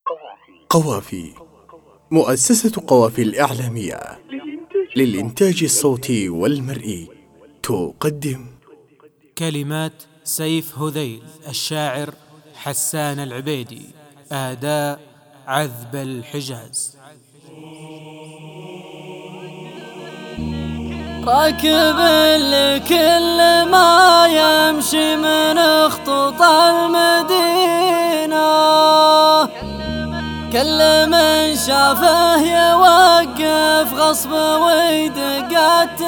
قوافي مؤسسة قوافي الإعلامية للإنتاج الصوتي والمرئي تقدم كلمات سيف هذيل الشاعر حسان العبيدي، أداء عذب الحجاز. راكب لكل ما يمشي من خطوط المدينة، كل من شافه يوقف غصب ويدق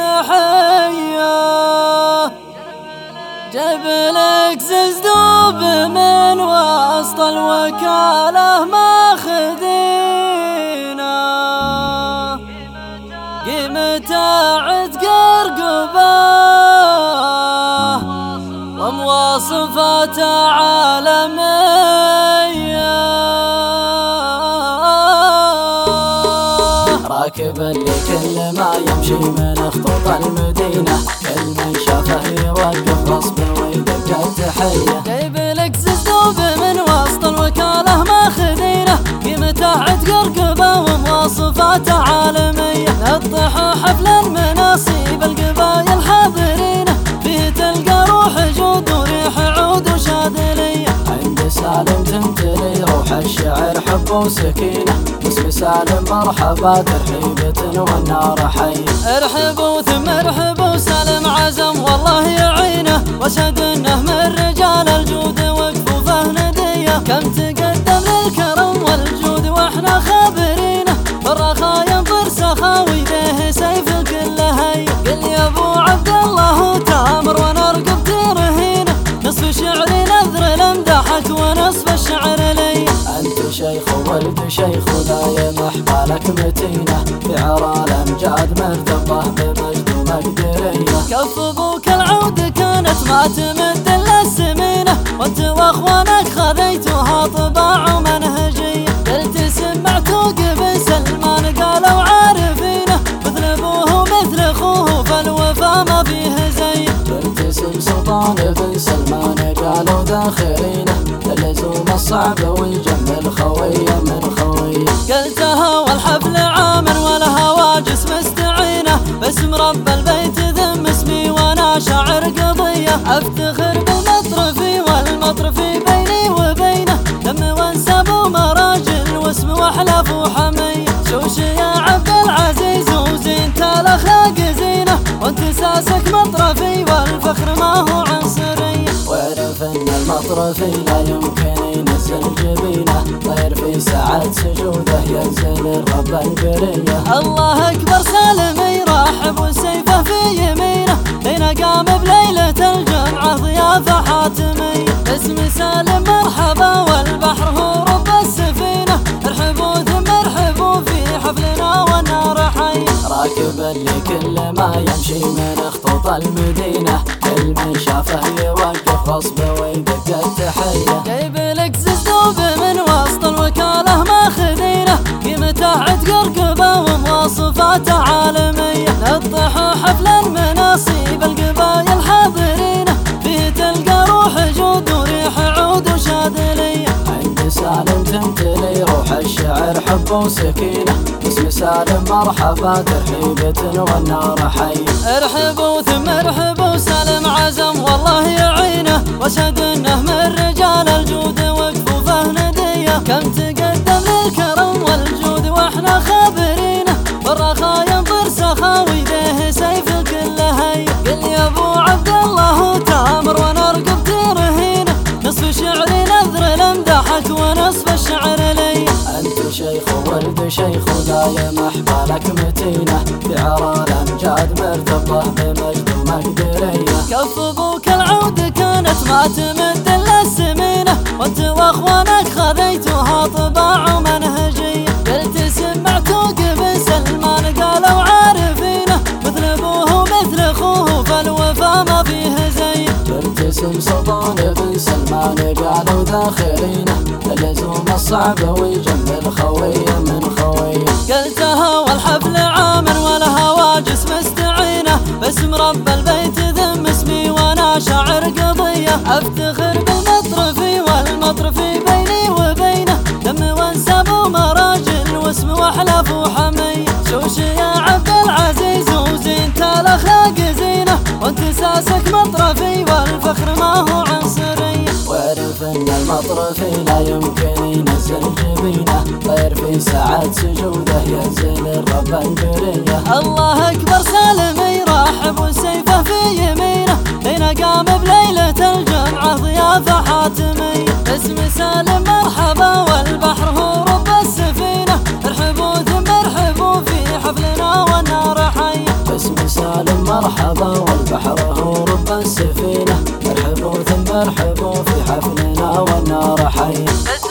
التحية. جاب لك ززدوب من وسط الوكالة ماخذينه، قيمته عتق رقبه ومواصفاته عالمية. راكب لكل ما يمشي من خطوط المدينة، كل من شافه يوقف غصب ويدق التحية. جايب لك ززدوب من وسط الوكالة ماخذينه، قيمته عتق رقبه ومواصفاته عالمية. نطح حفل المناصيب القبايل حاضرينه، فيه تلقى روح جود وريح عود وشاذلية. عند سالم تمتلي روح الشعر حب وسكينة، باسم سالم مرحبا ترحيبة والنار حية. ارحبوا ثم ارحبوا سالم عزم والله يعينه، واشهد انه من رجال الجود وكفوفه ندية. كم تقدم للكرم والجود واحنا خابرينه، بالرخا ينظر سخا ويديه سيف الكل هي. قل يا ابو عبد الله تامر ونرقب ترهينه، نصف شعري نذر لمدحك ونصف الشعر لي. انت شيخ ولد شيخ لا يمح بالك متينه، بعرى الامجاد مرتبه بمجد ومقدريه. كف ابوك العود كانت ما تمد الا السمينه، وانت واخوانك خذيتوها طباع ومنهجيه. قلت سمعتوا قبل سلمان قالوا عارفينه، مثل ابوه ومثل اخوه فالوفا ما فيه زي. قلت اسم سلطان بن سلمان قالوا داخلينه، اللزوم الصعب ويجمل خويه من خويه. قلتها والحفل عامر والهواجس مستعينه، باسم رب البيت ذم اسمي وانا شاعر قضيه. افتخر بالمطرفي والمطرفي بيني وبينه، دم وانساب ومراجل واسم واحلاف وحميه. شوش يا عبد العزيز وزينت الاخلاق زينه، وانت ساسك مطرفي والفخر ما هو عنصريه. واعرف ان المطرفي لا يمكن ينزل جبينه، طير في ساعة سجوده ينزل الرب البريه. الله اكبر سالم يرحب وسيفه في يمينه، لين قام بليلة الجمعة ضيافة حاتمية. اسم سالم مرحبا والبحر هو رب السفينة، ارحبوا ثم ارحبوا في حفلنا والنار حية. راكبا لكل ما يمشي من خطوط المدينة، كل من شافه يوقف غصب ويدق التحية. جايب لك ززدوب من وسط الوكالة ماخذينه، قيمته عتق رقبه ومواصفاته عالمية. نطح حفل المناصيب القبايل حاضرينه، فيه تلقى روح جود وريح عود وشاذلية. عند سالم تمتلي روح الشعر حب وسكينة، باسم سالم مرحبا ترحيبة والنار حية. ارحبوا ثم ارحبوا سالم عزم والله يعينه، واشهد انه من رجال الجود وكفوفه ندية. كم تقدم للكرم والجود واحنا خابرينه، بالرخا ينظر سخا ويديه سيف الكل هي. قل يا ابو عبد الله تامر ونرقب ترهينه، نصف شعري نذر لمدحك ونصف الشعر لي. انت شيخ ولد شيخ لا يمح بالك متينه، بعرى الامجاد مرتبه بمجد ومقدريه. كف ابوك العود كانت ما تمد الا السمينه، وانت واخوانك خذيتوها طباع ومنهجيه. قلت سمعتوا قبل سلمان قالوا عارفينه، مثل ابوه ومثل اخوه فالوفا ما فيه زي. قلت اسم سلطان بن سلمان قالوا داخلينه، اللزوم الصعب ويجمل خويه من خويه. قلتها والحفل عامر والهواجس مستعينه، باسم رب البيت ذم اسمي وانا شاعر قضيه. افتخر بالمطرفي والمطرفي بيني وبينه، دم وانسى راسك مطرفي والفخر ما هو عنصري. واعرف ان المطرفي لا يمكن ينزل جبينه، طير في ساعات سجوده ينزل الرب البريه. الله اكبر سالم يرحب وسيفه في يمينه، حين قام بليله الجمعه ضيافه حاتميه. اسم سالم مرحبا والبحر هو رب السفينه، ارحبوا ثم ارحبوا في حفلنا والنار حيه. اسم سالم مرحبا والبحر هو رب السفينه، ارحبوا ثم ارحبوا في حفلنا والنار حيه.